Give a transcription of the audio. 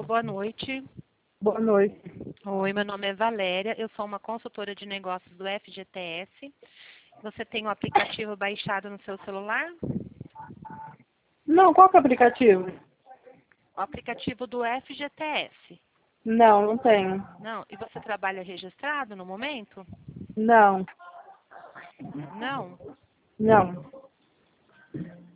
Alô, boa noite. Boa noite. Oi, meu nome é Valéria, eu sou uma consultora de negócios do FGTS. Você tem o aplicativo baixado no seu celular? Não, qual que é o aplicativo? O aplicativo do FGTS. Não, não tenho. Não? E você trabalha registrado no momento? Não, Não? não.